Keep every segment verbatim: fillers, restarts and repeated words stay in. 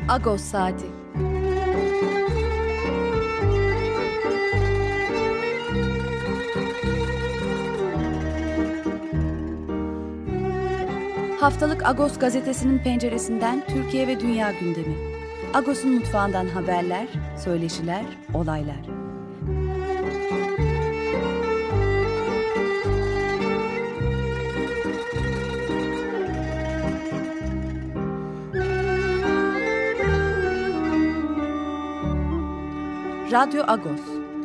Agos Saati. Haftalık Agos gazetesinin penceresinden Türkiye ve dünya gündemi. Agos'un mutfağından haberler, söyleşiler, olaylar. Radyo Agos.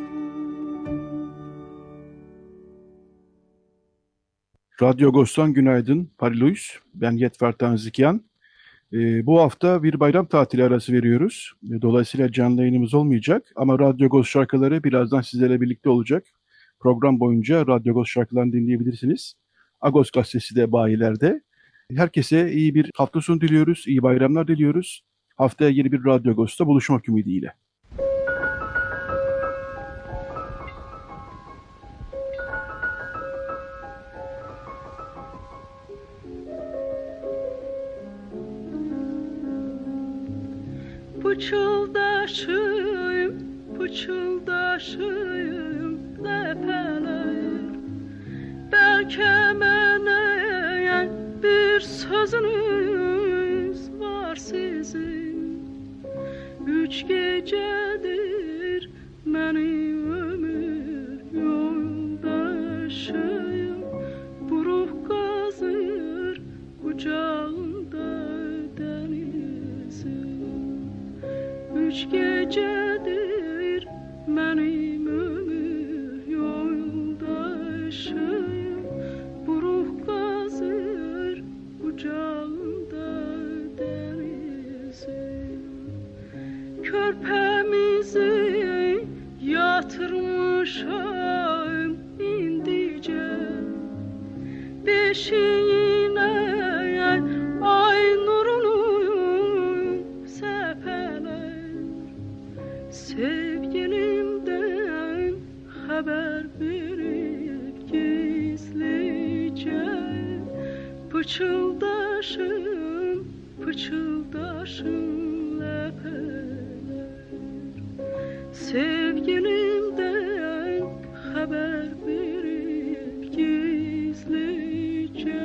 Radyo Agos'tan günaydın. Parilois, ben Yetver Tanzikyan. Ee, bu hafta bir bayram tatili arası veriyoruz. Dolayısıyla canlı yayınımız olmayacak ama Radyo Agos şarkıları birazdan sizlerle birlikte olacak. Program boyunca Radyo Agos şarkılarını dinleyebilirsiniz. Agos gazetesi de bayilerde. Herkese iyi bir hafta sonu diliyoruz, iyi bayramlar diliyoruz. Haftaya yeni bir Radyo Agos'ta buluşmak ümidiyle. Pıçıldaşıyım, pıçıldaşıyım lepeler. Belki mənə bir sözünüz var sizin. Üç gecedir mənim ömür yoldaşıyım. Buruq qazır qucağında denizim. Üç gecedir mənim ömür yoldaşıyım. Buruq qazır qucağında denizim. Körpəmizi yatırmışam indicə. Beşiyinə ay nurunu səpələr. Sevgilimden haber verip gizlice. Pıçıldaşım, pıçıldaşım lepeler. Sevgilimden haber verip gizlice.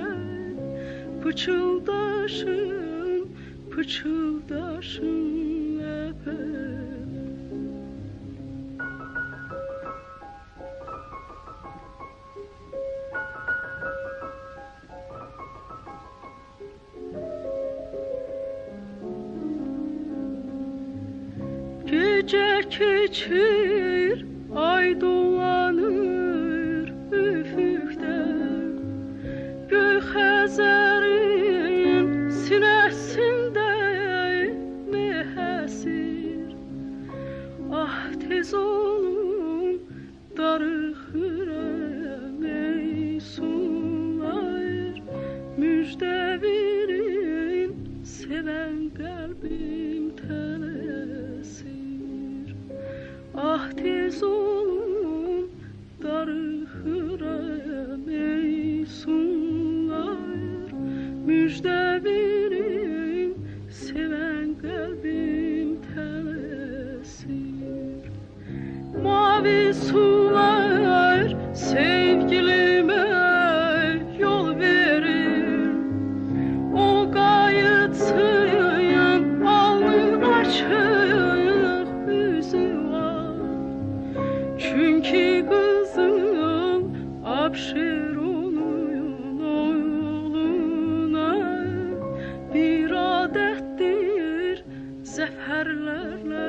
Pıçıldaşım, pıçıldaşım lepeler. Gece keçir, ay dolanır üfüqdə. Göy Xəzərin sinəsində mehəsir. Ah tez olun, darıxıram ey sular. Müjdə verin, sevən qəlbim tələsir. Ah tez olun, darıxıram ey sular. Müjdə verin, sevən qəlbim tələsir. Mavi sular sevgilimə yol verir. O qayıtsın, alnın açıq üzü var. Çünki qızım Abşeronuyun oğluna bir adətdir zəfərlərlə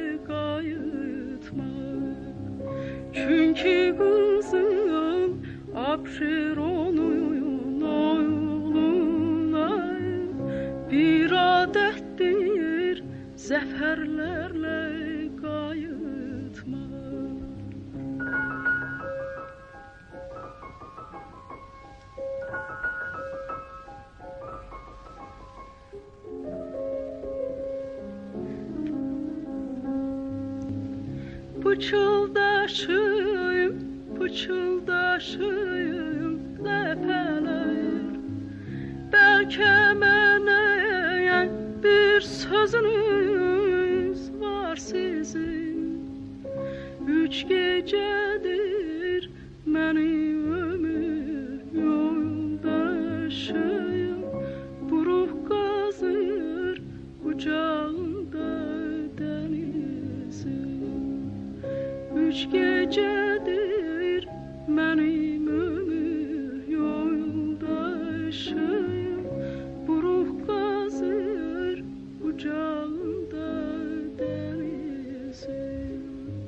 qayıtmaq. Çünki qızım Abşeronuyun oğluna bir adətdir zəfərlərlə qayıtmaq. Pıçıldaşıyım, pıçıldaşıyım belki mənə bir sözünü Üç gecedir benim ömür yoldaşım, buruk kazır kucağında denizim. Üç gecedir benim ömür yoldaşım, buruk kazır kucağında denizim.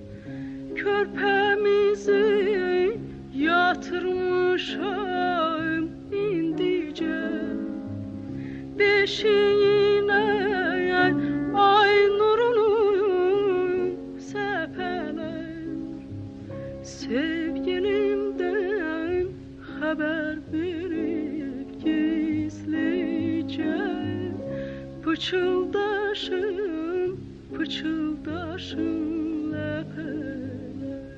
Körpemizi yatırmışam indice, beşiğine ay nurunu sepeler. Sevgilimden haber verip gizlice, pıçıldaşım, pıçıldaşım lepeler.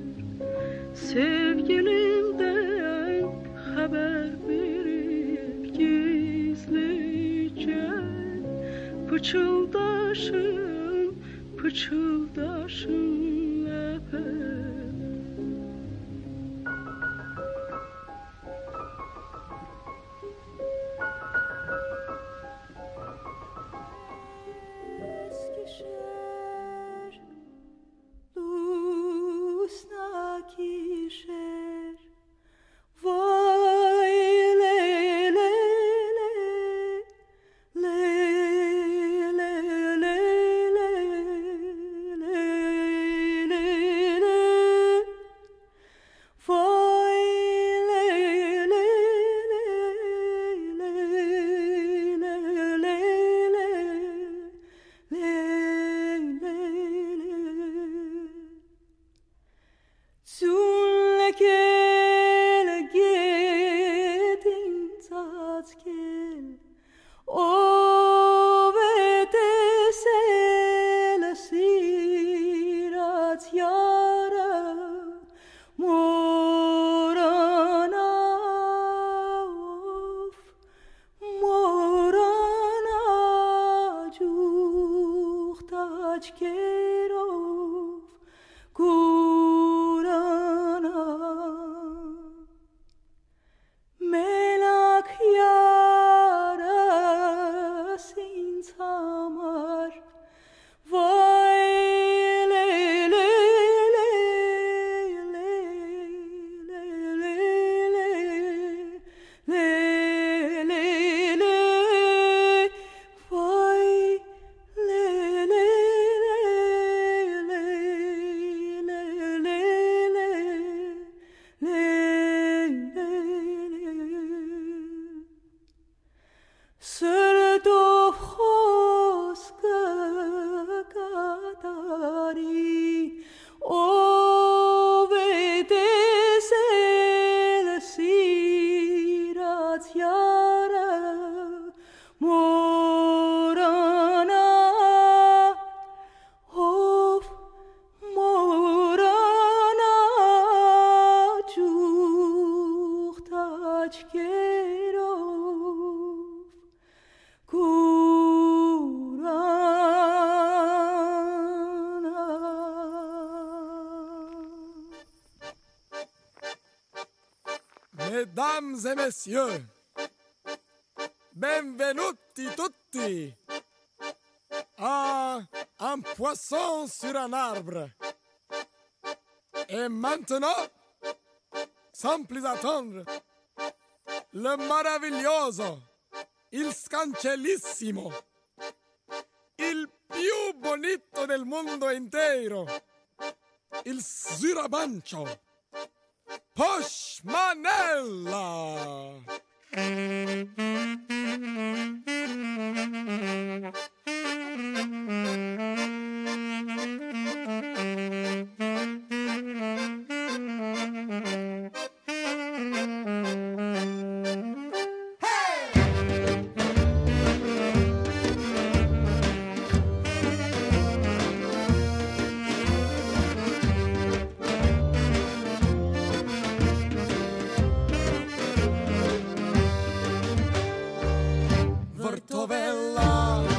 Sevgilimden haber verip gizlice, pıçıldaşım, pıçıldaşım lepeler. Mesdames et messieurs, benvenuti tutti à un poisson sur un arbre. Et maintenant, sans plus attendre, le maravilloso, il scancellissimo, il più bonito del mondo intero, il Surabancio, Posh Manella.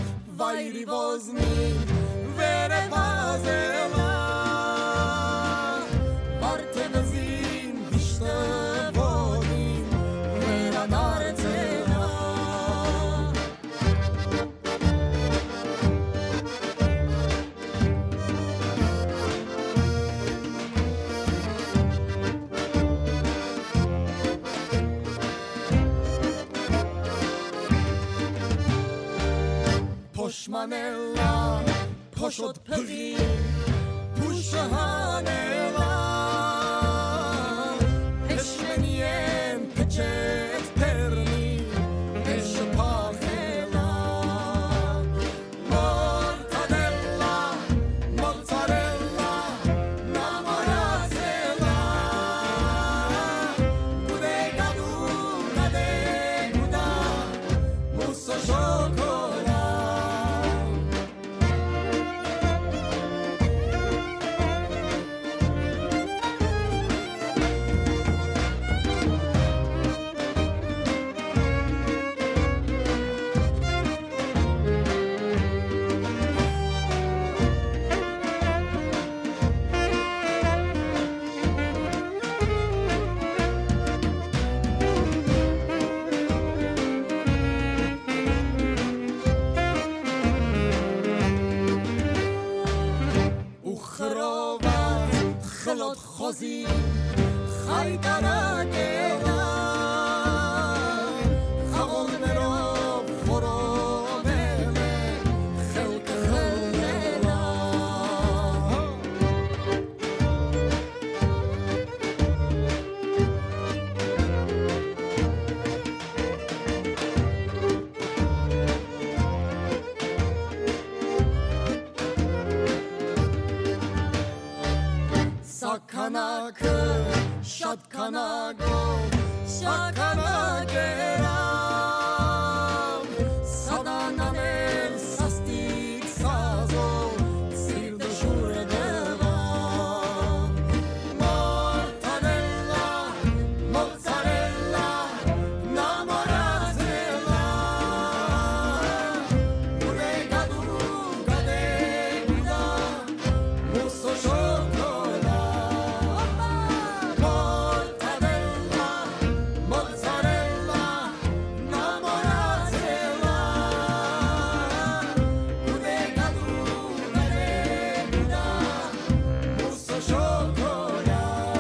Vozni, vere pazela. Saltanella, poshot pagi, pushanella, peshmenien pechet perni, peshpachela, mortadella, mozzarella, namorazella, bodega dura de guda, musso chocolat. Ukhrovat khlot khozi khaydana gela khavol merov khoromele khalq khalela Sakanakı, şatkanago, şakanageram Sadananel sastik sazo, sirde şuredevam Mortadella, mozzarella, namorazella Bodega dura de guda, musso chocolat Mortadella, mozzarella, namorazella Bodega dura de guda, musso chocolat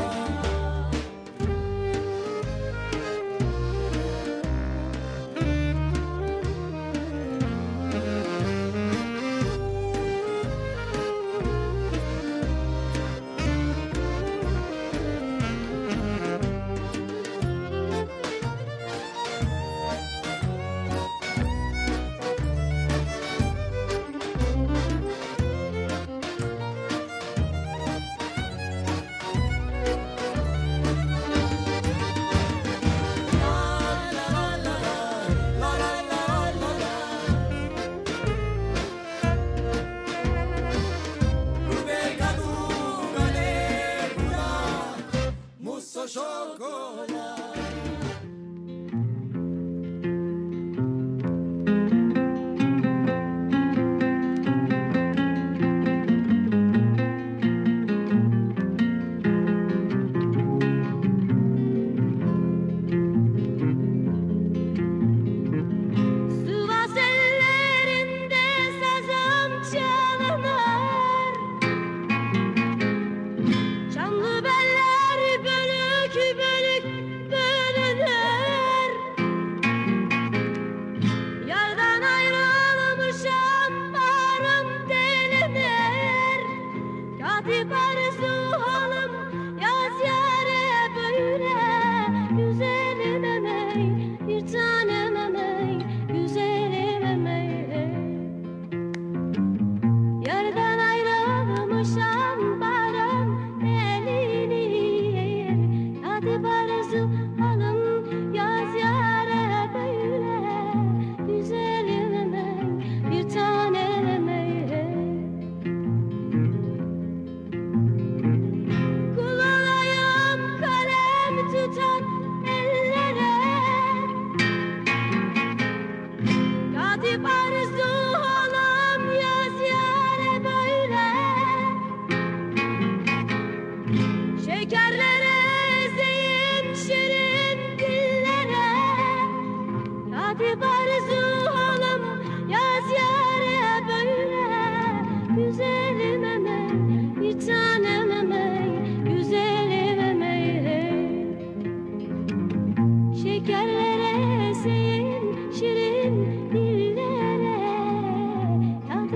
Bodega dura de guda, musso chocolat Sivas ellerinde sazım çalınır Çamlı beller bölük bölük bölünür Yardan ayrılmışam barım delinir Katip arzu halım yaz yare böyle Güzelim emey bir tanem emey Güzelim emey Yardan ayrılmışam barım delinir Katip arzu halım yaz yare böyle Güzelim emey bir tanem emey Kul olayım kalem tutan ellere Katip arzu olam yaz yare böyle Şekerlere ezeyim şirin dillere Katip arzu olam yaz yare böyle Güzelim emey bir tanem emey Güzelim emey Şekerlere ezeyim şirin dillere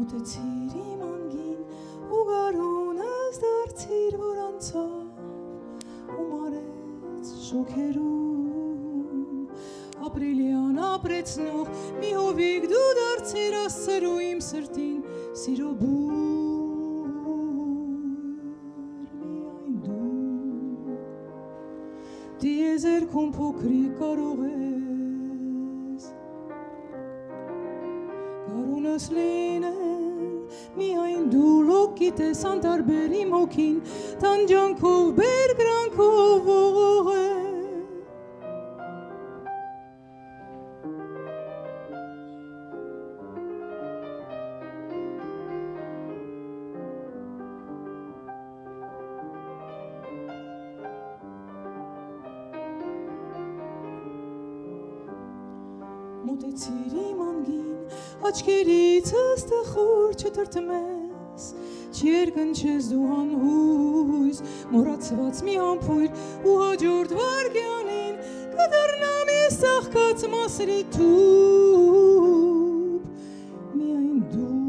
մոտեցիր իմ անգին ու գարունս դարձիր որ անցավ ու մարեց շոքերում ապրիլյան ապրեցնող մի հովիք դու դարձիր ասցերու իմ սրտին սիրո բուր միայն դու դիեզերքում փոքրիկ կարող ես գարունս լինել միայն դու լոկիտ ես անտարբեր իմ հոգին տանջանքով բերկրանքով ողողել մոտեցիր իմ անգին աչքերիցս տխուր չտրտմես չերկնչես դու անհույս մոռացված մի ամփույր ու հաջորդ վարգյանին կդառնամ ես ծաղկած մասրի թուփ միայն դու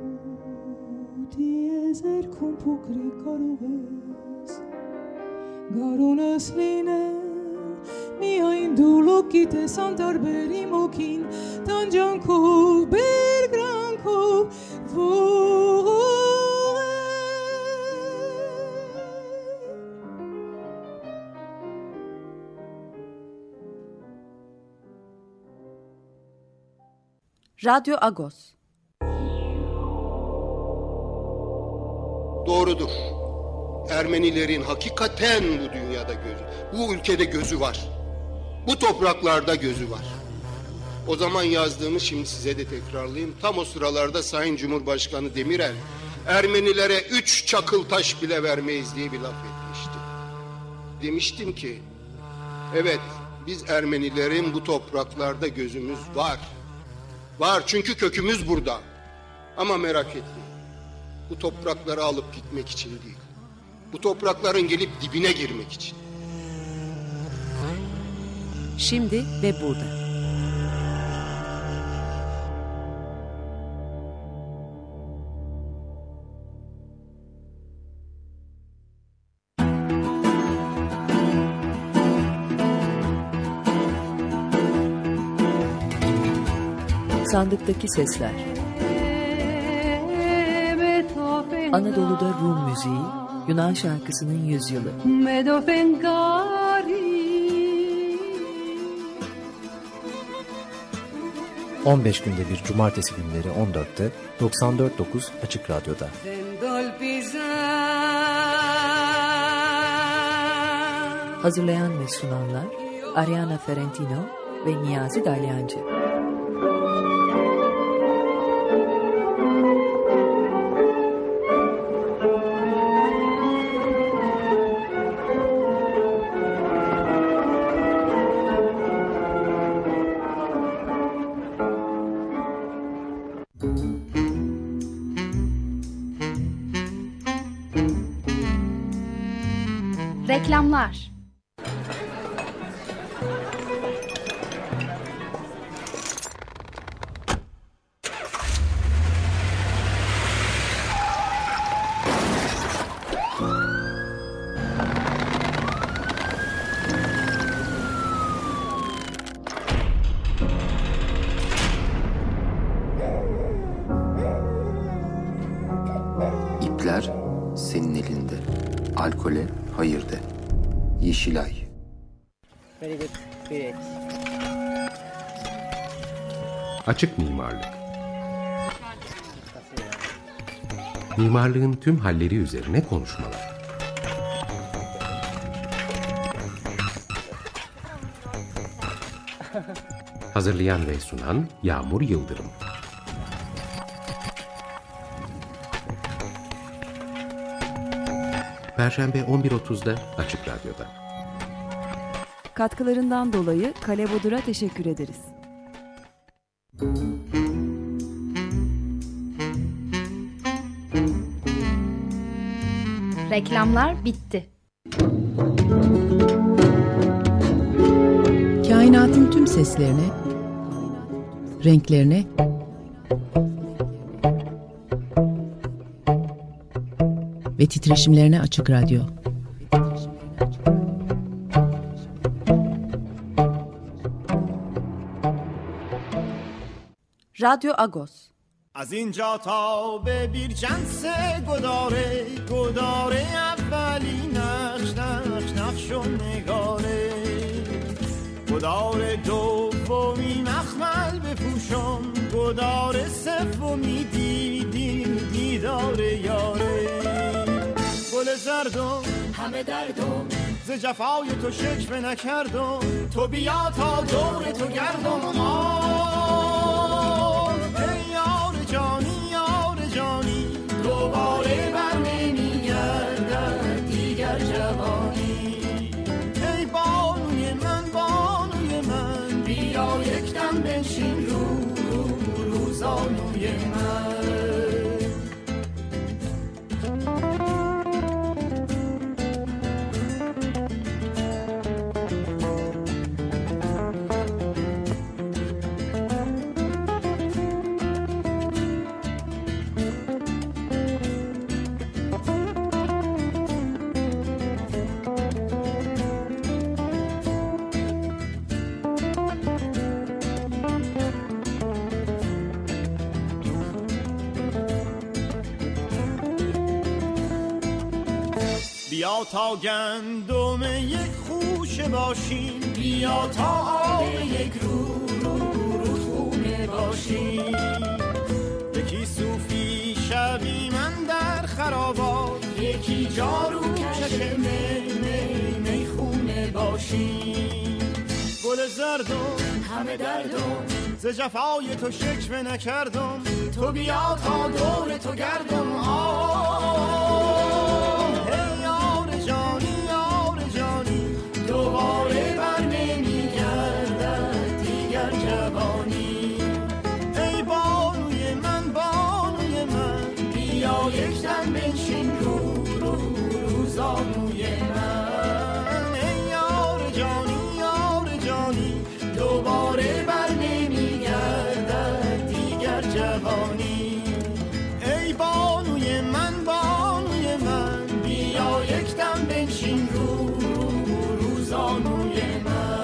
դիեզերքում փոքրիկ կարող ես գարունս լինել միայն դու լոկիտ ես անտարբեր իմ հոգին տանջանքով բերկրանքով Radyo Agos. Doğrudur. Ermenilerin hakikaten bu dünyada gözü, bu ülkede gözü var. Bu topraklarda gözü var. O zaman yazdığımı şimdi size de tekrarlayayım. Tam o sıralarda Sayın Cumhurbaşkanı Demirel, Ermenilere üç çakıl taş bile vermeyiz diye bir laf etmişti. Demiştim ki, evet biz Ermenilerin bu topraklarda gözümüz var. Var çünkü kökümüz burada. Ama merak etmeyin, bu toprakları alıp gitmek için değil. Bu toprakların gelip dibine girmek için. Şimdi ve burada. Sandıktaki Sesler. Anadolu'da Rum müziği, Yunan şarkısının yüzyılı. on beş günde bir cumartesi günleri on dörtte doksan dört nokta dokuz Açık Radyo'da. Hazırlayan ve sunanlar Ariana Ferentino ve Niyazi Dalyancı. Reklamlar. İpler senin elinde. Alkole hayır de. Yeşilay. Açık mimarlık. Mimarlığın tüm halleri üzerine konuşmalar. Hazırlayan ve sunan Yağmur Yıldırım. Perşembe on bir otuzda Açık Radyo'da. Katkılarından dolayı Kale Bodur'a teşekkür ederiz. Reklamlar bitti. Kainatın tüm seslerine, renklerine, titreşimlerine Açık Radyo. Radyo Agos. از اینجا تا به بیرجنس گداره گداره اولی نقش نقش نقش و نگاره گداره دومی مخمل بپوشم گداره سومی دیدی دیداره یاره گل زردم همه دردم ز جفای تو شکوه نکردم تو بیا تا دور تو گردم آه ای یار جانی یار جانی دوباره بر نمیگردد دیگر جوانی ای بانوی من بانوی من بیا یک دم بنشین رو رو روزانوی من بیا تا گندم یک خوشه باشیم بیا تا آب یک رو رو رودخونه باشیم یکی صوفی شبی من در خرابات یکی جارو چشم می می خونه باشیم گل زردم همه دردم ز جفای تو شکوه نکردم تو بیا تا دور تو گردم آه جانی یار جانی دوباره بر نمیگردد دیگر جوانی ای بانوی من بانوی من بیا یک دم بنشین رو رو روزانوی من ای یار جانی یار جانی دوباره بر نمیگردد دیگر جوانی ای بانوی من بانوی من بیا یک دم بنشین رو روزانوی من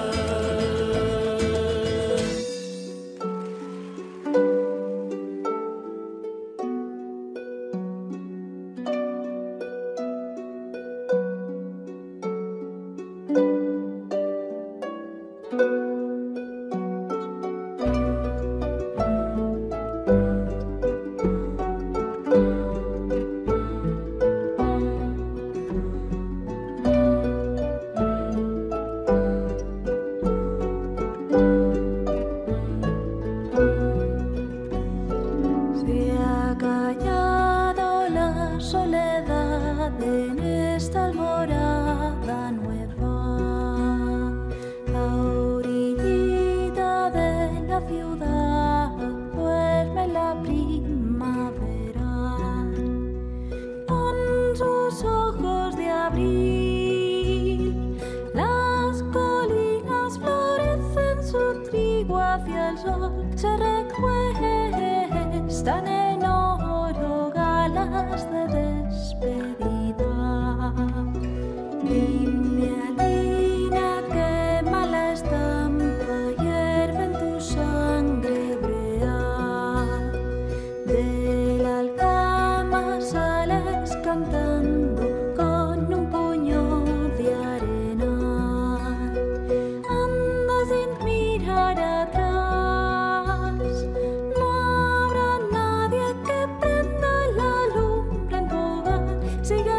Siga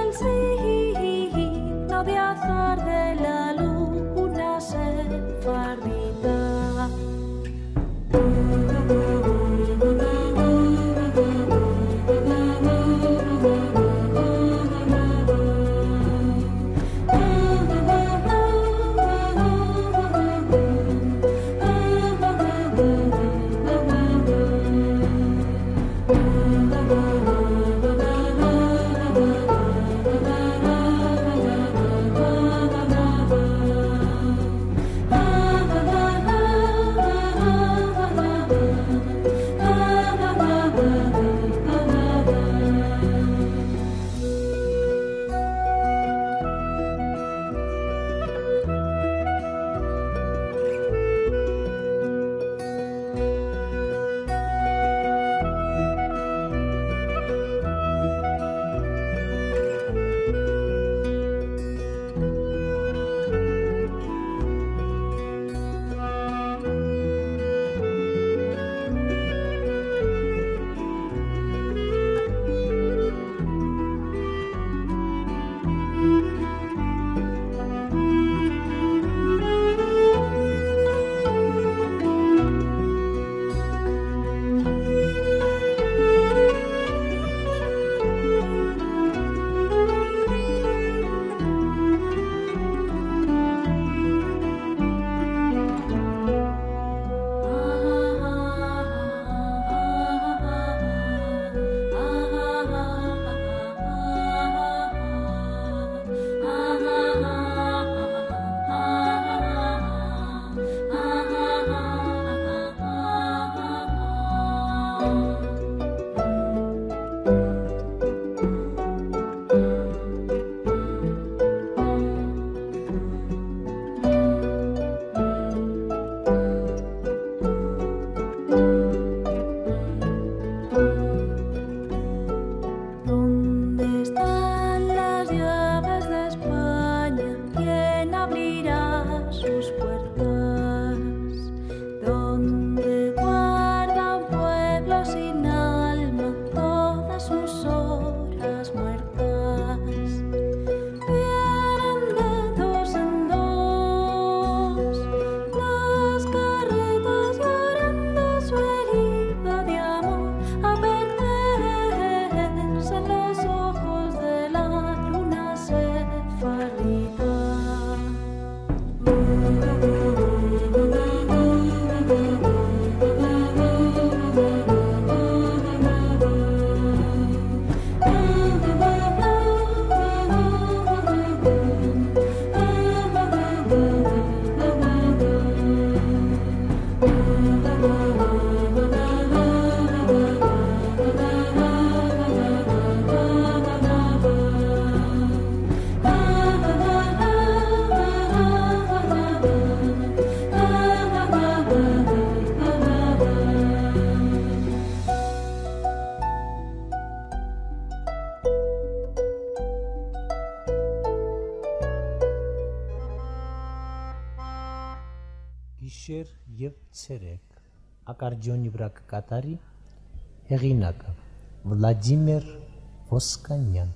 Շեր եւ ցերեկ ակարդիոնի վրա կկատարի հեղինակը Վլադիմիր Ոսկանյան։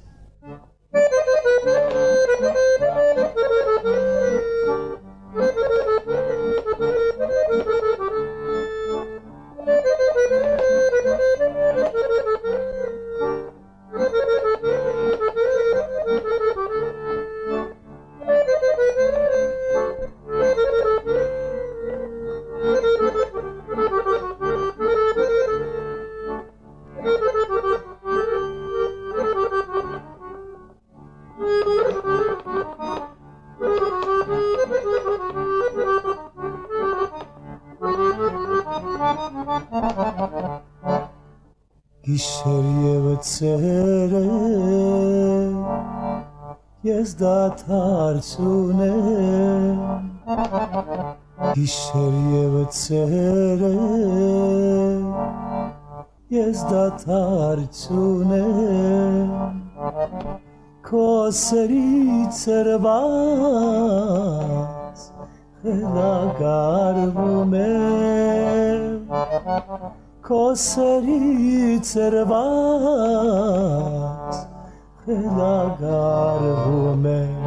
Գիշեր եւ ցերեկ ես դադար չունեմ Գիշեր եւ ցերեկ ես դադար չունեմ Քո սերի ցերված խելագարվում եմ Քո սերի ցերված խելագարվում եմ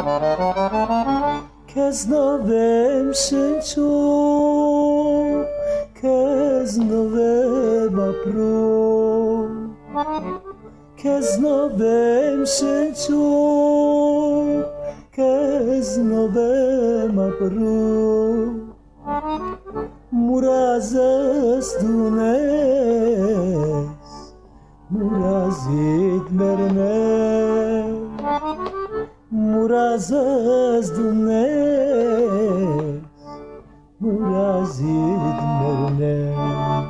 Քեզնով եմ շնչում Քեզնով եմ ապրում Քեզնով եմ շնչում Քեզնով եմ ապրում Մուրազս դունես Մուրազիդ մերնեմ Մուրազս դունես Մուրազիդ մերնեմ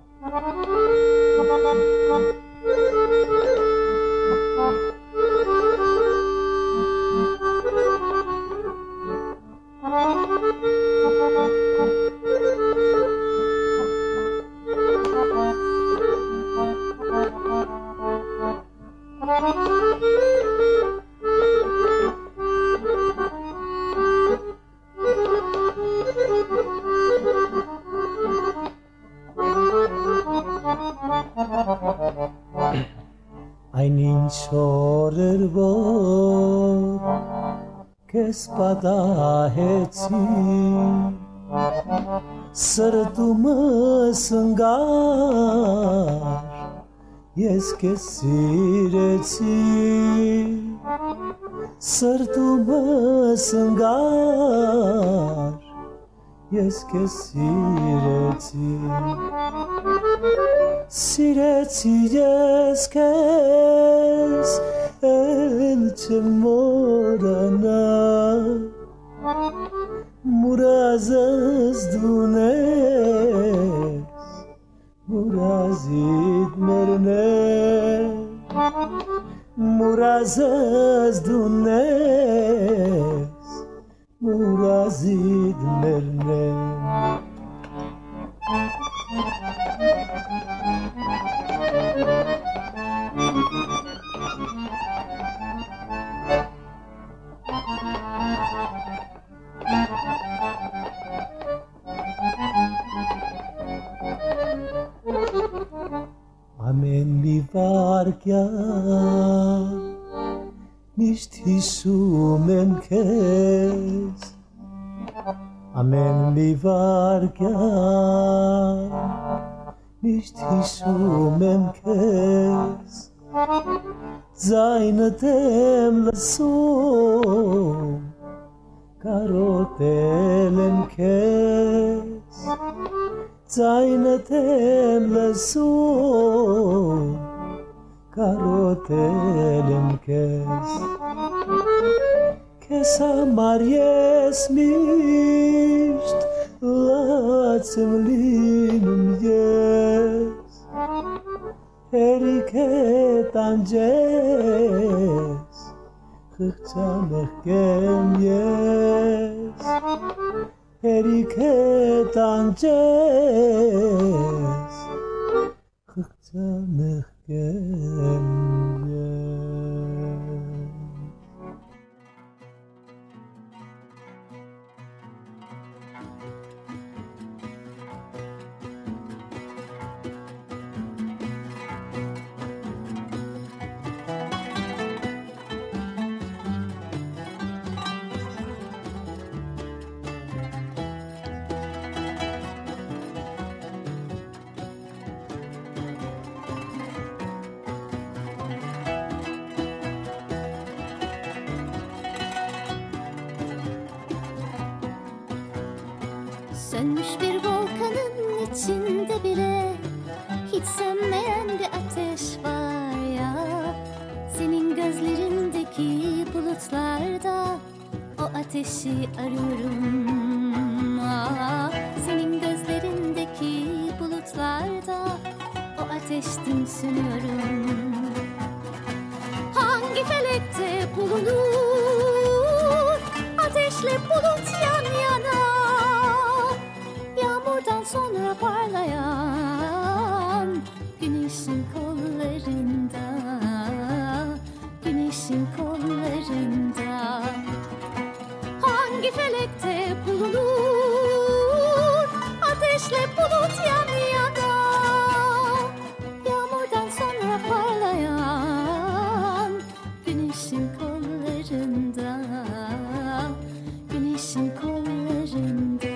Այն ինչ օրեր որ քեզ պատահեցի սրտումս ընկար ես քեզ սիրեցի սրտումս ընկար ես քեզ սիրեցի Սիրեցի ես քեզ էլ չեմ մոռանա Մուրազս դունես Մուրազիդ մերնեմ Մուրազս դունես Մուրազիդ մերնեմ Ամեն մի վարկյան միշտ հիշում եմ քեզ Ամեն մի վարկյան միշտ հիշում եմ քեզ Ձայնդ եմ լսում կարոտել եմ քեզ Ձայնդ եմ լսում կարոտել եմ քեզ Քեզ համար ես միշտ լաց եմ լինում ես Հերիք է տանջես խղճամեղկեմ ես Հերիք է տանջես խղճամեղկեմ ես Sönmüş bir volkanın içinde bile hiç sönmeyen bir ateş var ya. Senin gözlerindeki bulutlarda o ateşi arıyorum. Aa, senin gözlerindeki bulutlarda o ateştim sönüyorum. Hangi felekte bulunur ateşle bulut yan yana, yağmurdan sonra parlayan güneşin kollarında, güneşin kollarında. Hangi felekte bulunur ateşle bulut yan yana, yağmurdan sonra parlayan güneşin kollarında, güneşin kollarında.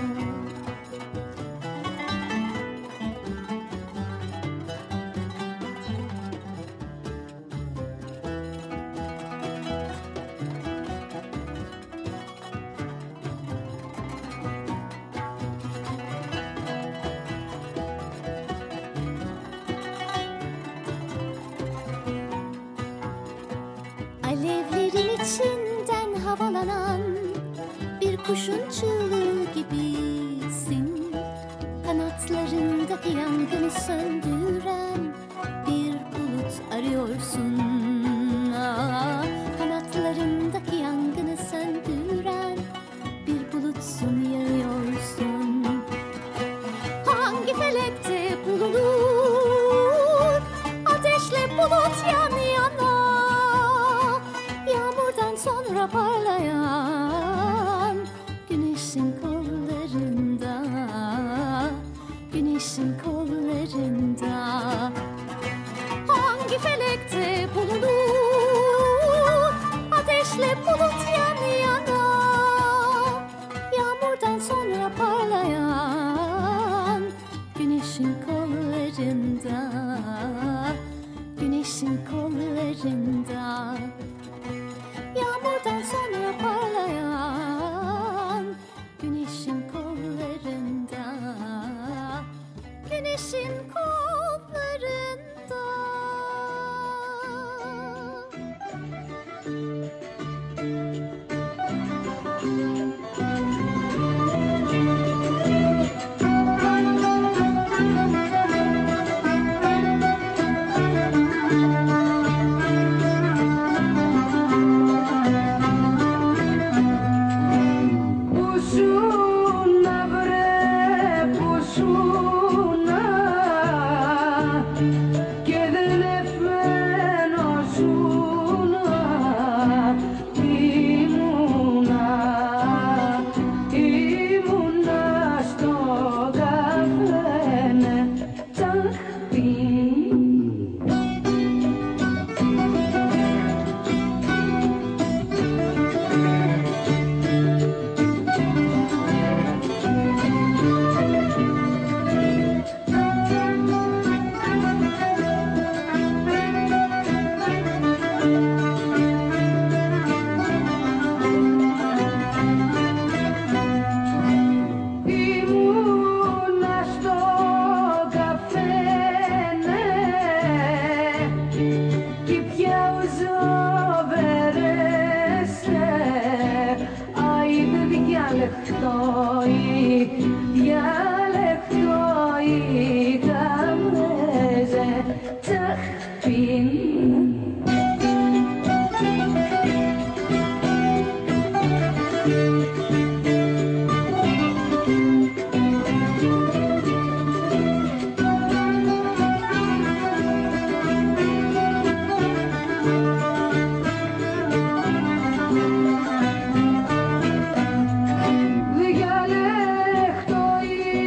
Alevlerin içinden havalanan bir kuşun çığlığı gibisin. Kanatlarındaki yangını söndüren bir bulut arıyorsun. Aa, kanatlarındaki yangını söndüren bir bulutsun, yağıyorsun. Hangi felekte bulunur ateşle bulut yan yana, yağmurdan sonra parlayan güneşin kollarında, güneşin kollarında. Hangi felekte bulunur ateşle bulut yan yana, yağmurdan sonra parlayan güneşin kollarında, güneşin kollarında. Yağmurdan sonra parlayan güneşin kollarında, güneşin kollarında.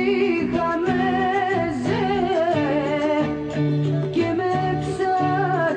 Και με ψάχνει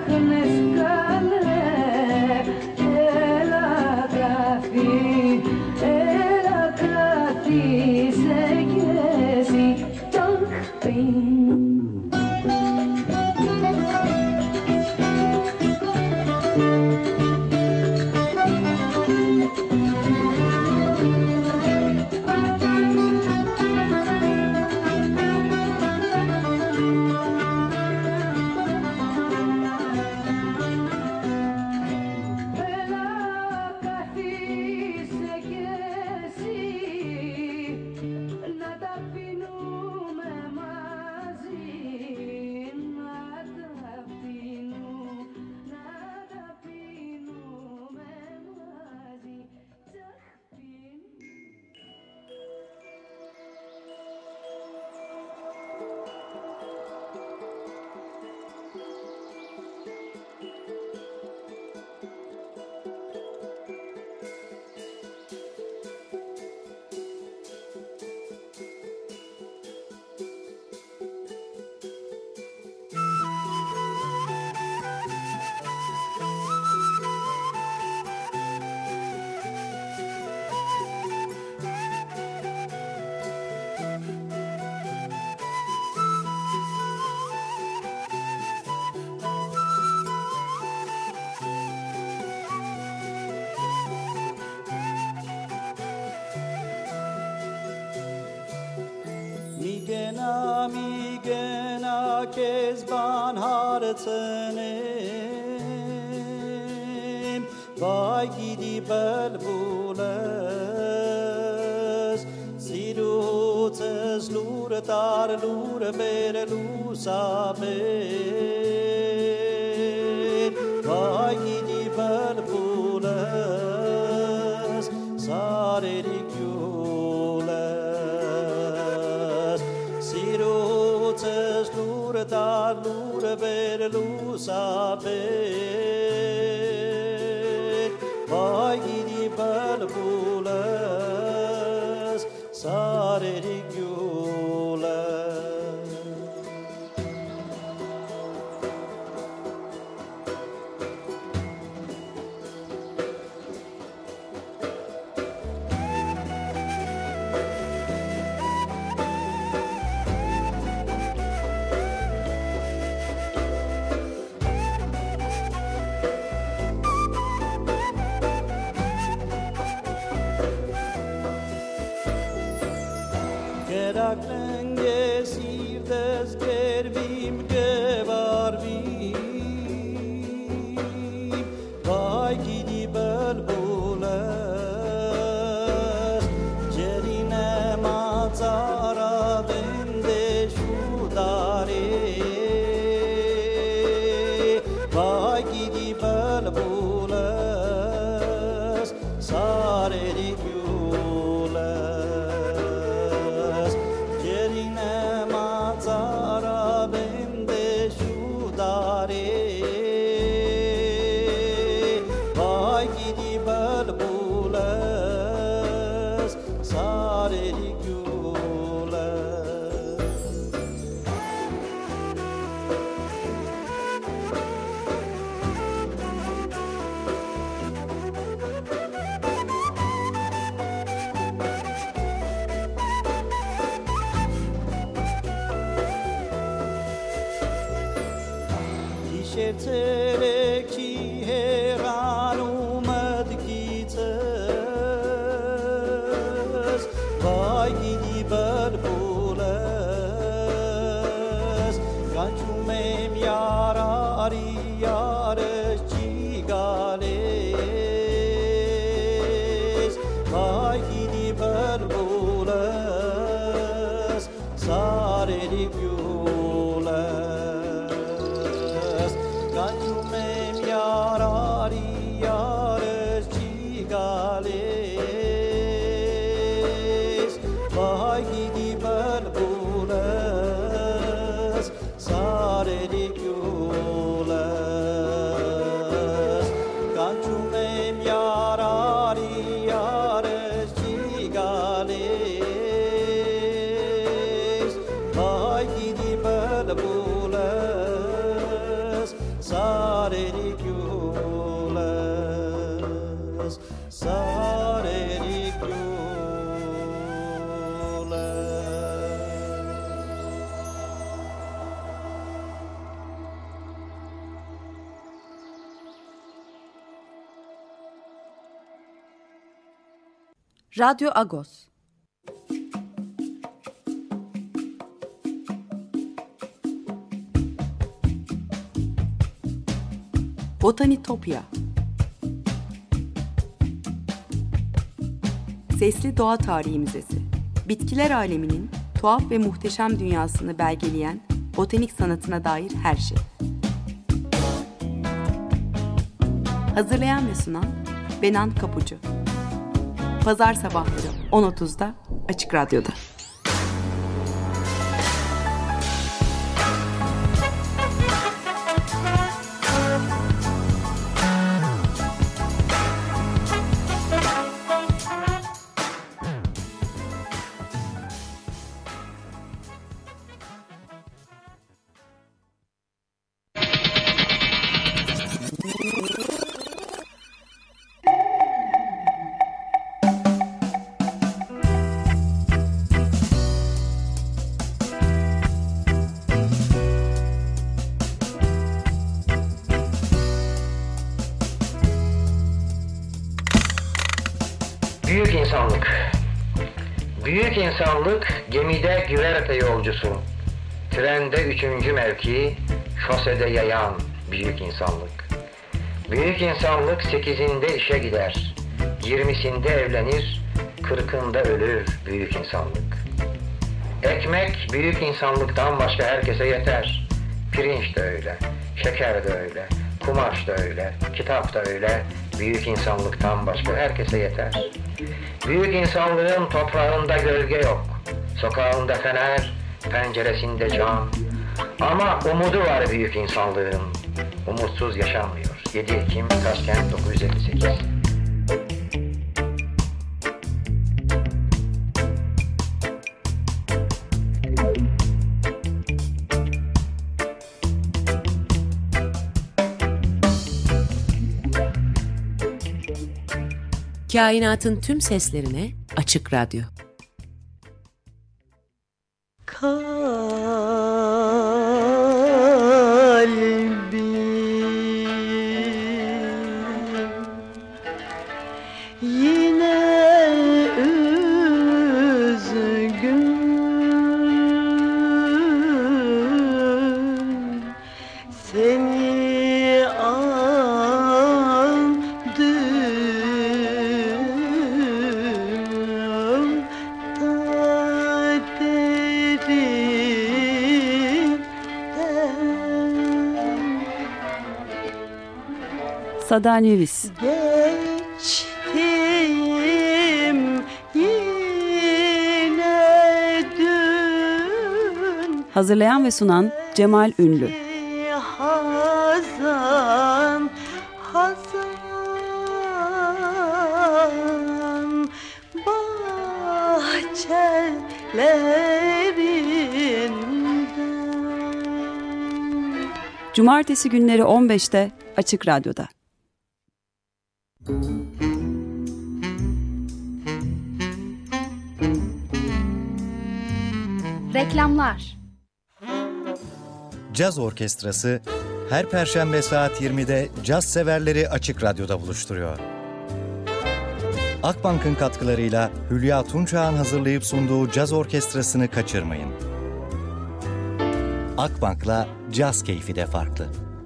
kezban harțănem, vai gidi bălbules, siruțes lur tar lur berelu saber, vai gidi bălbules, sare richiules, siruțes lur tar lur berelu saber, vai gidi bălbules, sare richiules. Gerak lenge sirdes gervim gevarvim, vai gidi bălbules, cerine mațara vende șudare, vai gidi bălbules, sare richiules, cerine mațara vende șudare, vai gidi bălbules, sare richiules. Dişerțele ki heranu mădghițăs, vai gidi bălbules, canciumem iarari iarăși cigales, vai gidi bălbules, sare richiules, canciumem iarari iarăși cigales, vai gidi bălbules, sare richiules, canciumem iarari iarăși cigales, vai gidi bălbules, sare richiules, sare Radyo Agos. Botanitopya. Sesli Doğa Tarihi Müzesi. Bitkiler aleminin tuhaf ve muhteşem dünyasını belgeleyen botanik sanatına dair her şey. Hazırlayan ve sunan Benan Kapucu. Pazar sabahları on otuzda Açık Radyo'da. Büyük insanlık. Büyük insanlık gemide güverte yolcusu. Trende üçüncü mevki, şosede yayan büyük insanlık. Büyük insanlık sekizinde işe gider, yirmisinde evlenir, kırkında ölür büyük insanlık. Ekmek büyük insanlıktan başka herkese yeter. Pirinç de öyle, şeker de öyle, kumaş da öyle, kitap da öyle, büyük insanlıktan başka herkese yeter. Büyük insanlığın toprağında gölge yok, sokağında fener, penceresinde cam. Ama umudu var büyük insanlığın, umutsuz yaşanmıyor. yedi Ekim Taşkent dokuz yüz elli sekiz. Kainatın tüm seslerine Açık Radyo. Sada Nevis. Geçtim yine dün. Hazırlayan ve sunan Cemal Ünlü. Hazan, hazan, bahçelerinden. Cumartesi günleri on beşte Açık Radyo'da. Reklamlar. Caz Orkestrası her Perşembe saat yirmide caz severleri Açık Radyo'da buluşturuyor. Akbank'ın katkılarıyla Hülya Tunçağ'ın hazırlayıp sunduğu Caz Orkestrası'nı kaçırmayın. Akbank'la caz keyfi de farklı.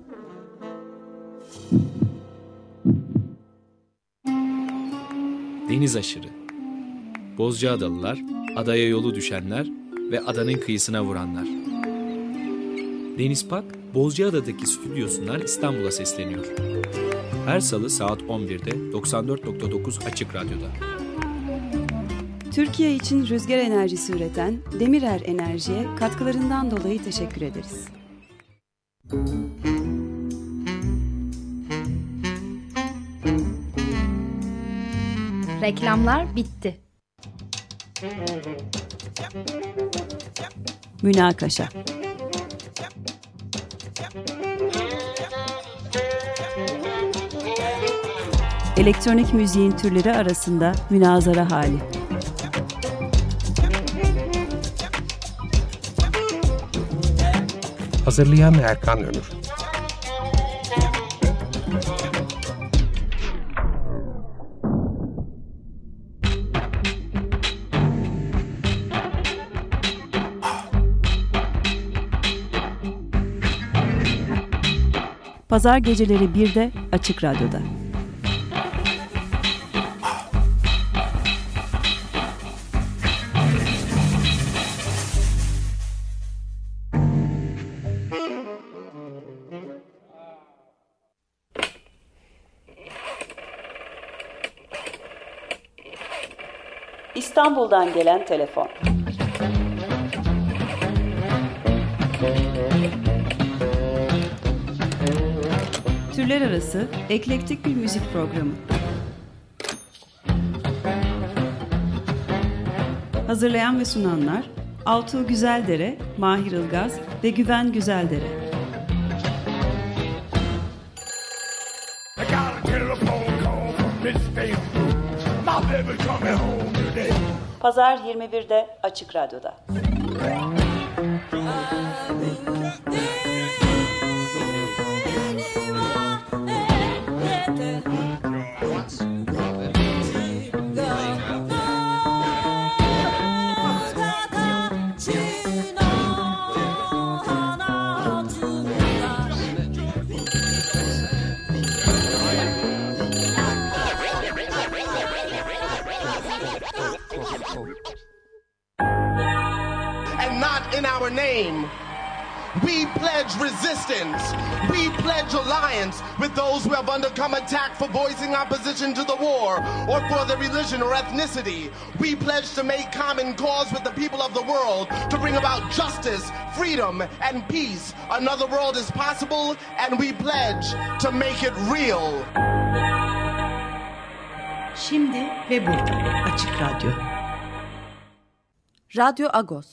Deniz aşırı. Bozcaadalılar, adaya yolu düşenler ve adanın kıyısına vuranlar. Deniz Pak, Bozcaada'daki stüdyosundan İstanbul'a sesleniyor. Her salı saat on birde doksan dört nokta dokuz Açık Radyo'da. Türkiye için rüzgar enerjisi üreten Demirer Enerji'ye katkılarından dolayı teşekkür ederiz. Reklamlar bitti. Münakaşa. Elektronik müziğin türleri arasında münazara hali. Hazırlayan Erkan Ömür. Pazar geceleri birde Açık Radyo'da. İstanbul'dan gelen telefon. Türler arası eklektik bir müzik programı. Hazırlayan ve sunanlar Altuğ Güzeldere, Mahir Ilgaz ve Güven Güzeldere. Pazar yirmi birde Açık Radyo'da. in our name. We pledge resistance. We pledge alliance with those who have undergone attack for voicing opposition to the war or for their religion or ethnicity. We pledge to make common cause with the people of the world to bring about justice, freedom, and peace. Another world is possible, and we pledge to make it real. Şimdi ve burada Açık Radyo. Radyo Agos.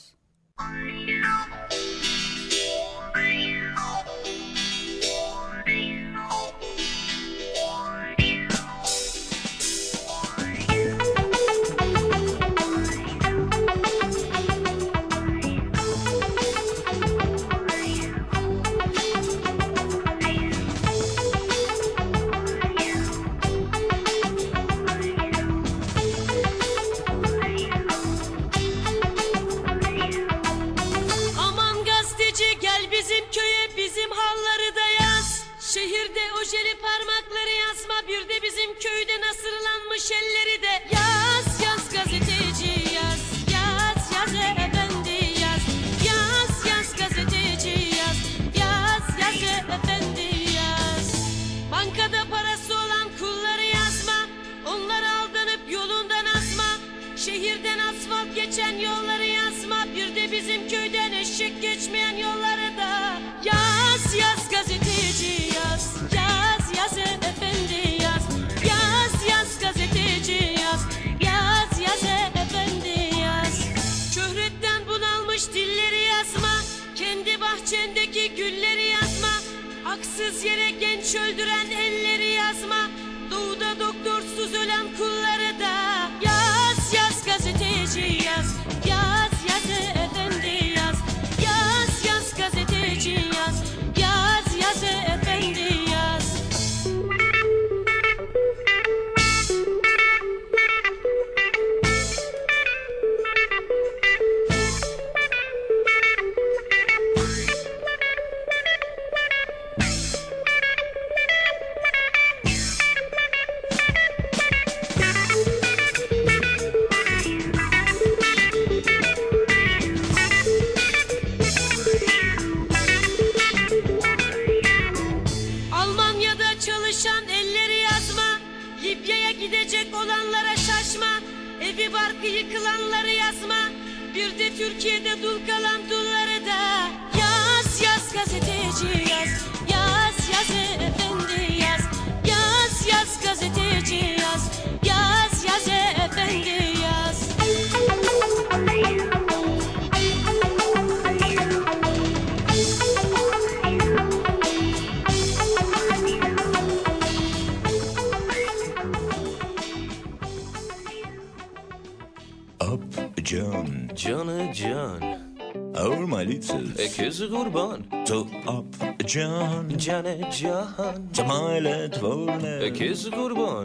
Ojeli parmakları yazma, bir de bizim köyde nasırlanmış elleri de yaz, yaz gazeteci yaz, yaz, yaz efendi yaz, yaz, yaz gazeteci yaz, yaz, yaz efendi yaz. Bankada parası olan kulları yazma, onlar aldanıp yolundan asma, şehirden asfalt geçen yolları yazma, bir de bizim köyden eşek geçmeyen yolları da yaz, yaz gazeteci yaz. Yaz, yaz efendi yaz, yaz, yaz gazeteci yaz, yaz, yaz efendi yaz. Şöhretten bunalmış dilleri yazma, kendi bahçendeki gülleri yazma, haksız yere genç öldüren elleri yazma, doğuda doktorsuz ölen kulları da yaz, yaz gazeteci yaz, yaz, yaz efendi yaz, yaz, yaz gazeteci yaz, yaz, yaz efendi yaz. Almanya'da çalışan elleri yazma, Libya'ya gidecek olanlara şaşma, evi barkı yıkılanları yazma, bir de Türkiye'de dul kalan dulları da yaz, yaz gazeteci yaz, yaz, yaz efendi yaz, yaz, yaz gazeteci yaz, yaz, yaz efendi yaz. Can, canı can, Avurmalitsiz, öküzü kurban, to up can, canı can, Tamalet vorne, öküzü kurban.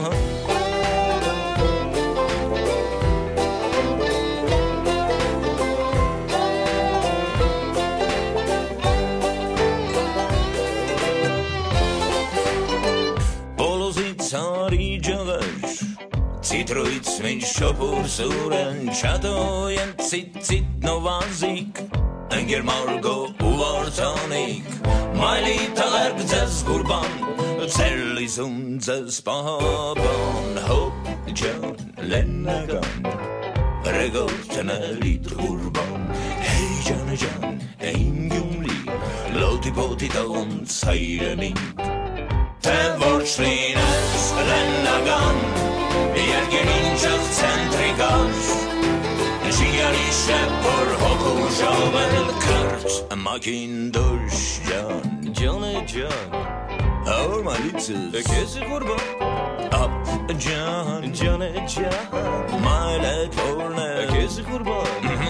Polozit sari jagash, Citroids min shopur suren, Chatoyen cit cit novazik, Enger margo uvartanik, Mailita ergzes kurban, Zerlizum zes paban, Hop jan lennagan, Regoten lit kurban, Hey jan jan, ein gumli, Loti poti tagon sairenik, Te vorslines lennagan, Yergeninčas centrikas, Žijariše por hoku žavel kart, Makin došjan, Canı can, Avurmalitsiz, öküzü kurban, Up can, canı can, Mailet vorne, öküzü kurban.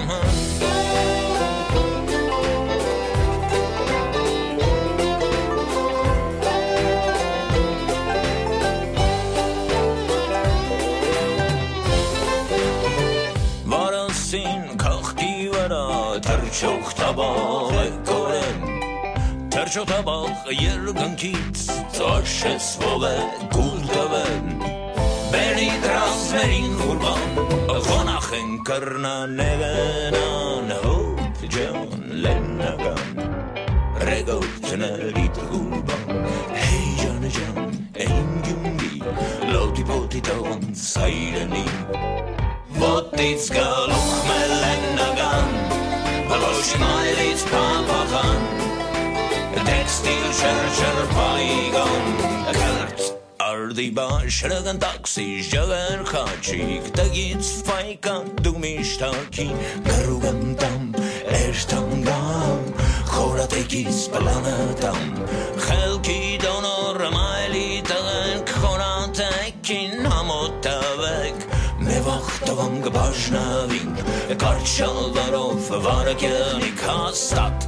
Terçok tabağı koren, Terçok tabağı yergen kit, Taşe svole kultaven, Beni transmerin kurban, Konachen karna nevenan, Hop can lennagan Regoltene lite gulban Hej canı can en güngi Låti poti tavan sayreni Vodit ska luch me lennagan Valosh mailit papahan Textil şerşer paligan Kart ardi başlagan taksi Jagar kaçik da git faykan Dumiş taki Karugan tam ertam gam Khora tekiz planatam Khelki donor maili tagan Khora tekin hamotavek Me vachtavam gbajnavin Kart shalvarov Varakenik hastat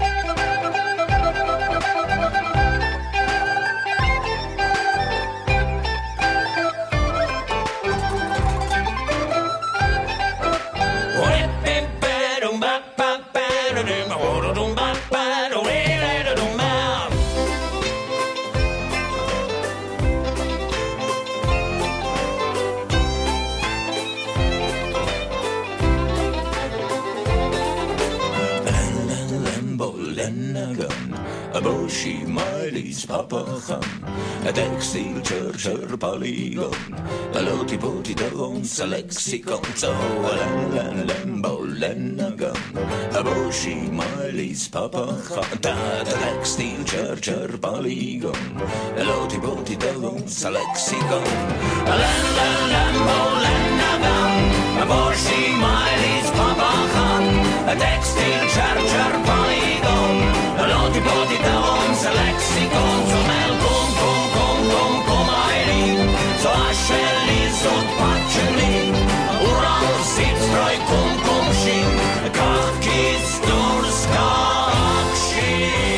Boshi Miley's Papa Khan A textile church or polygon A loti poti dogons a lexicon So a len len lembo lenagon A Boshi Miley's Papa Khan Da the textile church or polygon A loti poti dogons a lexicon A len len lembo lenagon A Boshi Miley's Papa Khan A textile church or polygon Låti poti taons a lexikon Som el kom, kom, kom, kom, kom airin Så asheli zot patcheli Ural sit stroj kom, kom shin Kahki sturska akshin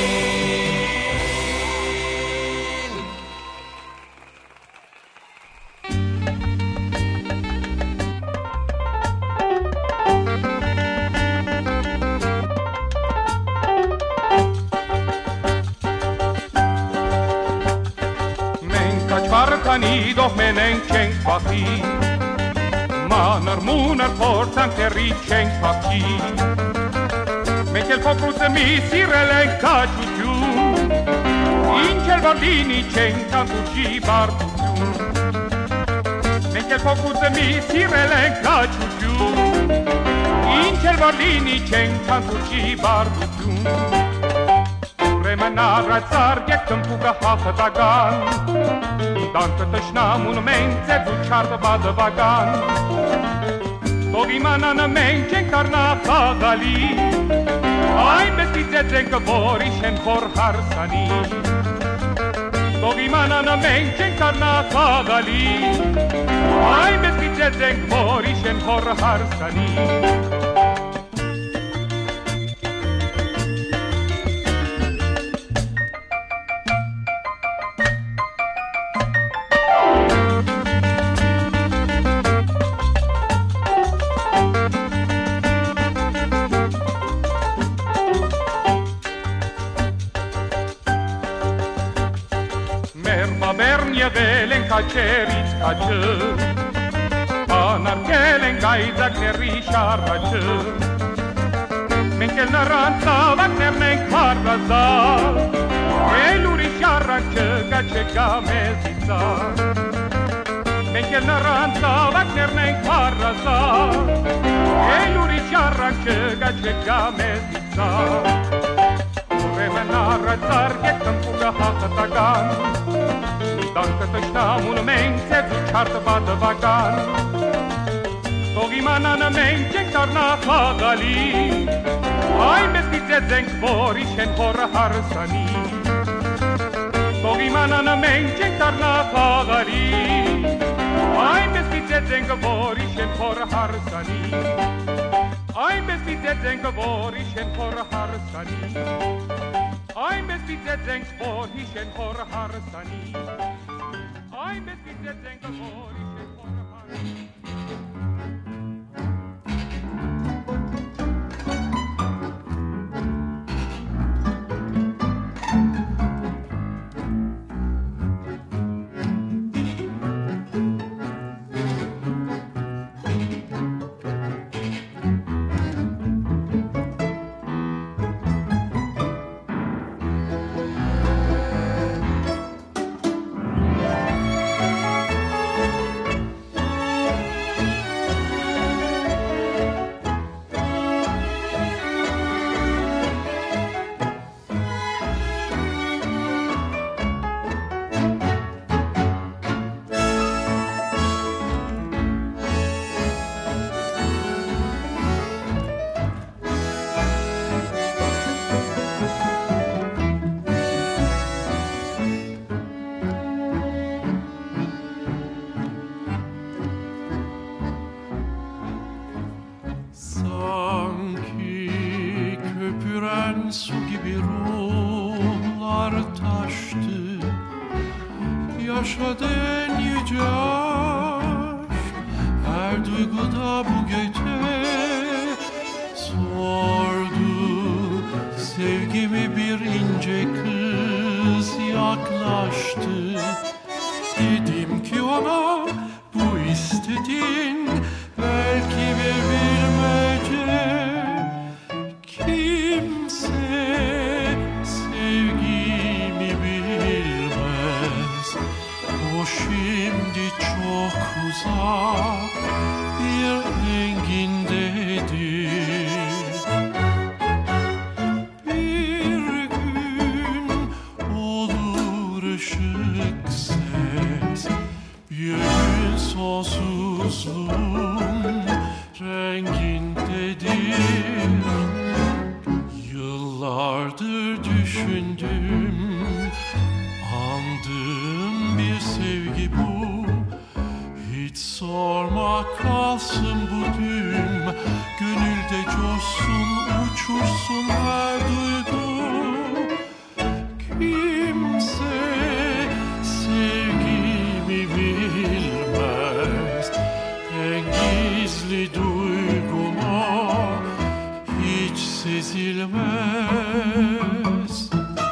Varkani doch menen cenk pati Manar munar portan che ricenk pati Me quel focus mi si relenca ciuciu In quel bardini cenka tuci bartuciu Me quel focus mi si relenca ciuciu In quel bardini cenka tuci bartuciu Remena razzar ghettem puga hafa dagan Danke tășna monumente ducear de badă vagan Togi manana mence încarna pagali Ai mestițe zencă borișen vor harsani Togi manana mence încarna pagali Ai mestițe zencă borișen vor harsani Cerit kaçı Anar gelen gayda kneri şarraçı Menkel naranța vaknernen karraza Eluri şarraçı gace gamezica Menkel naranța vaknernen karraza Eluri şarraçı gace gamezica Uremena razzar ghettem puga hata tagan Danke tășna monumente ducear de badă vagan Togi manana mence carna pagali Ai mestițe zenk borișen hora harsani Togi manana mence carna pagali Ai mestițe zenk borișen hora harsani Ai mestițe zenk borișen hora harsani Ai mestițe zenk borișen hora harsani Ai mestițe zenk borișen hora harsani yaşadı en yüce aşk, her duyguda bu gece sordu sevgimi bir ince kız yaklaştı. Dedim ki ona bu istediğin belki bir bilmece. Kimse sevgimi bilmez, o şimdi çok uzak bir engindedir. Bir gün olur ışık ses, bir gün sonsuzluğun rengindedir. Yıllardır düşündüm, andığım bir sevgi bu. Hiç sorma kalsın bu düğüm, gönülde coşsun, uçursun her duygu. Kimse sevgimi bilmez, en gizli duyguma hiç sezilmez.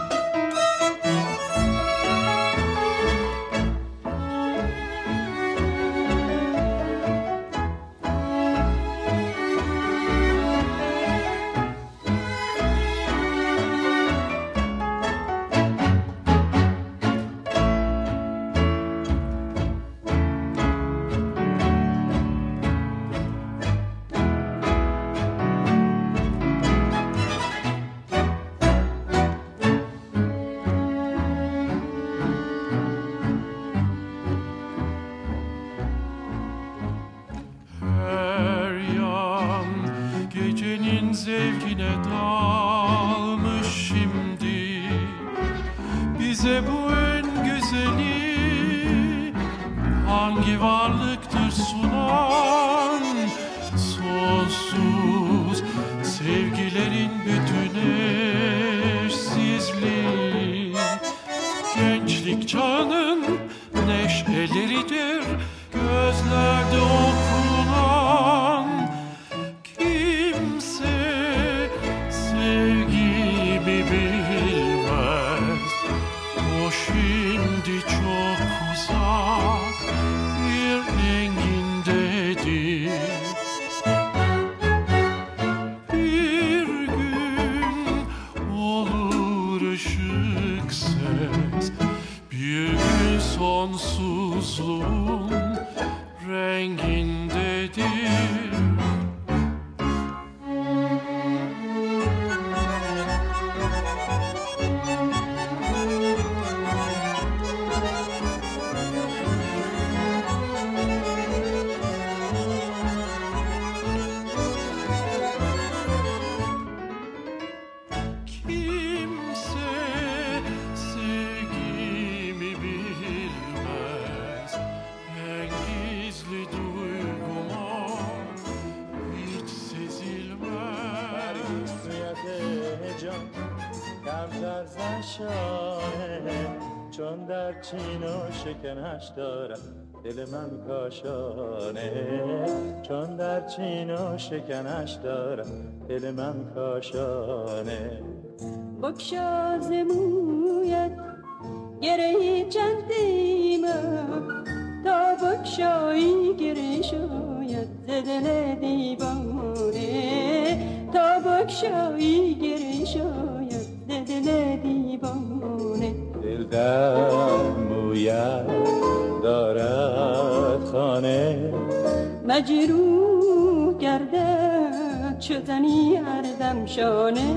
Zevkine dalmış şimdi, bize bu en güzeli hangi varlıktır sunan? Sonsuz sevgilerin bütün eşsizliği, gençlik çağının neşeleridir gözlerde okunan. Bilmez, o şimdi çok uzak bir engindedir. Bir gün olur ışık ses, bir gün sonsuzluğun rengindedir. چون در چین و شکنش دارم دل من کاشانه، چون در چین و شکنش دارم دل من کاشانه. بکشا ز مویت گره چندیمه، تا بکشایی گره شاید ز دل دیوانه، تا بکشایی گره شاید ز دل دیوانه. دل در مویت دارد خانه، مجروح گردد چو زنی هر دم شانه،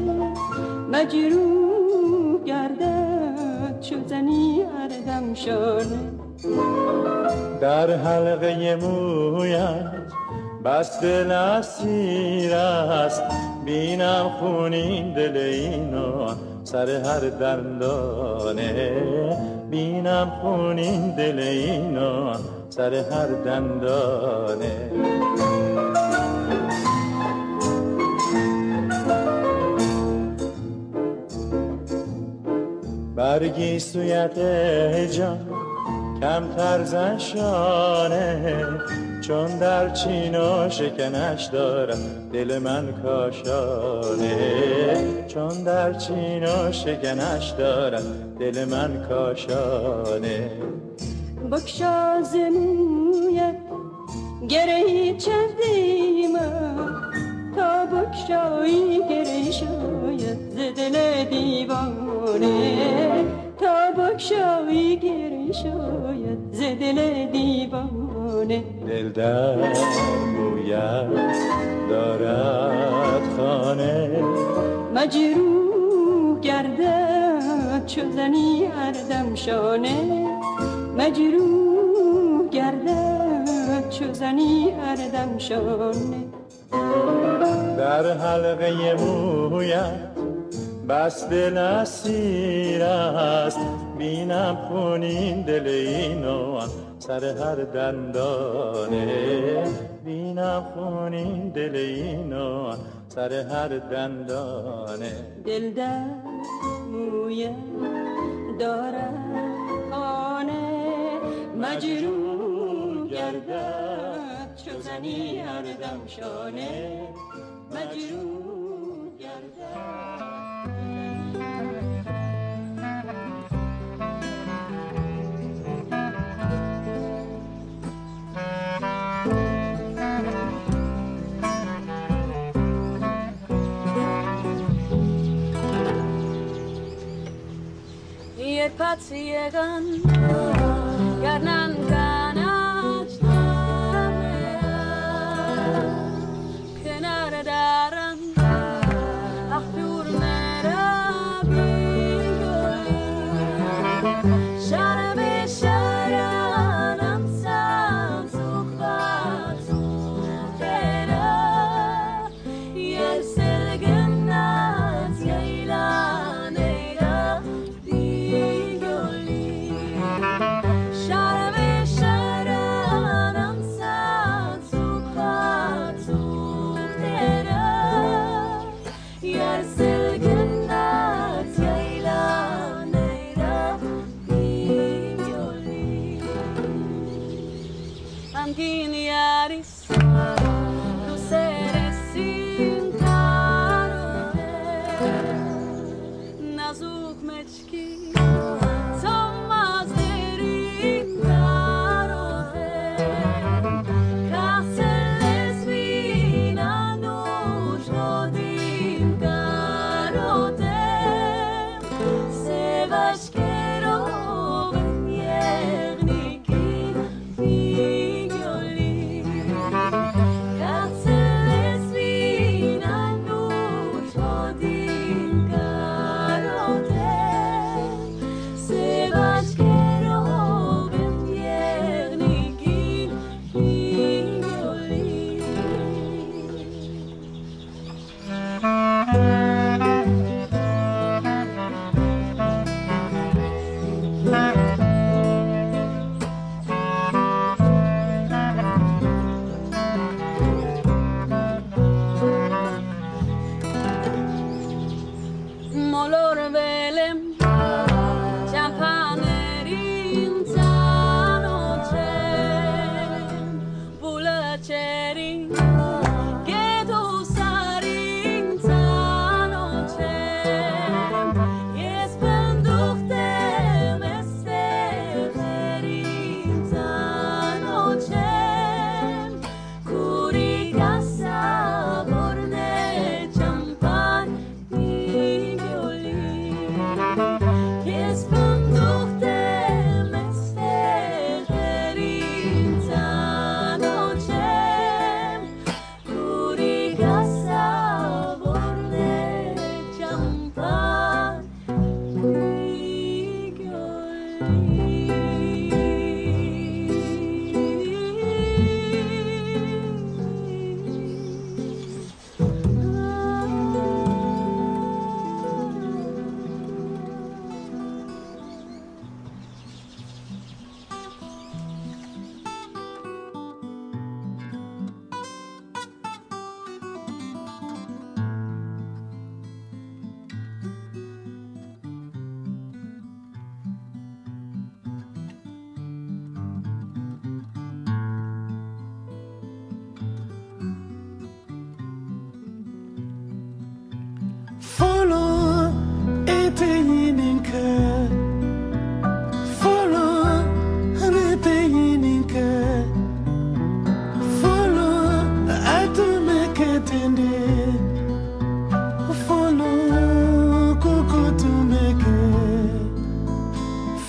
مجروح گردد چو زنی هر دم شانه. در حلقه مویت بس دل اسیر است، بینم خونین دل اینو سر هر دندانه، بینم خونین دل اینو سر هر دندانه. برگی سویت جان کمتر زن شانه، چون در چین و شکنش دارم دل من کاشانه، چون در چین و شکنش دارم دل من کاشانه. بکشا زمویه گرهی چندیمه، تا بکشایی گره شاید ز دل دیوانه، تا بکشایی گره شاید ز دل دیوانه. دل در مویت دارد خانه، مجروح گردد چو زنی هر دم شانه، مجروح گردد چو زنی هر دم شانه. در حلقه مویت بس دل اسیر است، بینم خونین دل اینو سر هر دندانه، بینم خونین دل اینو سر هر دندانه. دل در مویت دارد خانه، مجروح گردد چو زنی هر دم شانه، مجروح گردد. Ier patsiegan garnan ganach kenar daran akhtur merabigoli sharbe sharanam sam sukhat tera yer selgenat yailane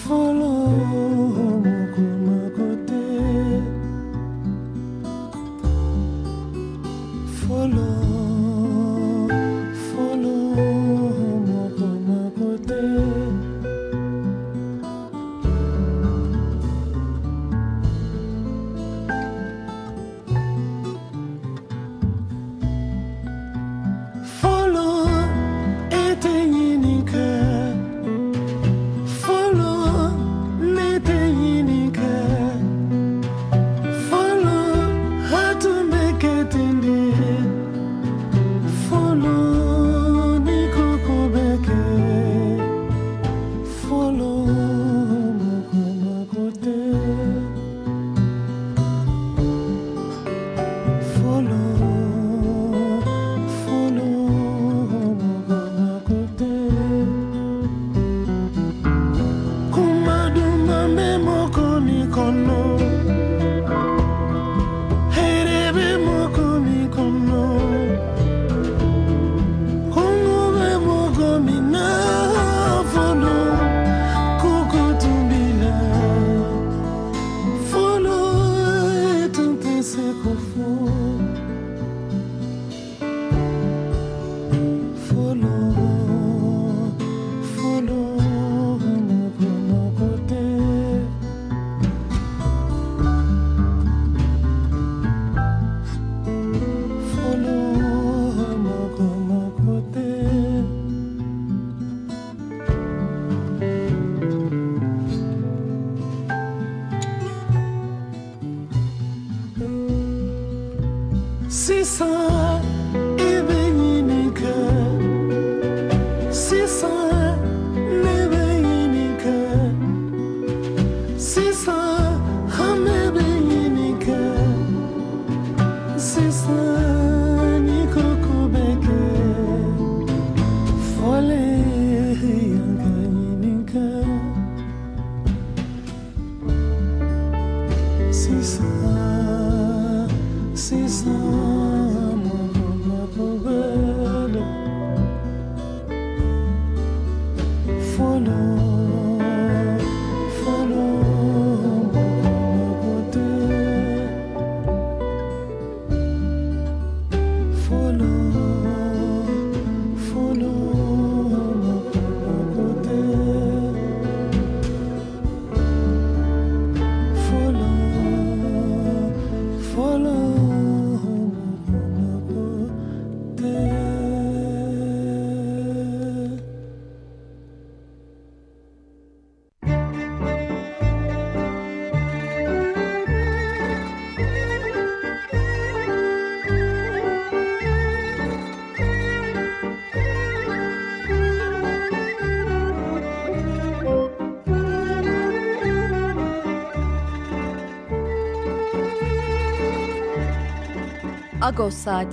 Agos Saati.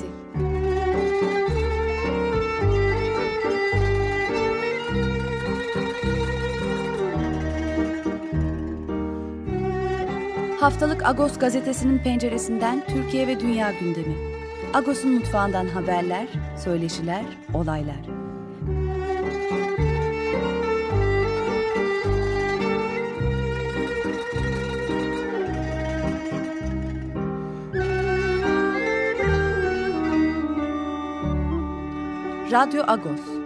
Haftalık Agos gazetesinin penceresinden Türkiye ve dünya gündemi. Agos'un mutfağından haberler, söyleşiler, olaylar. Radyo Agos.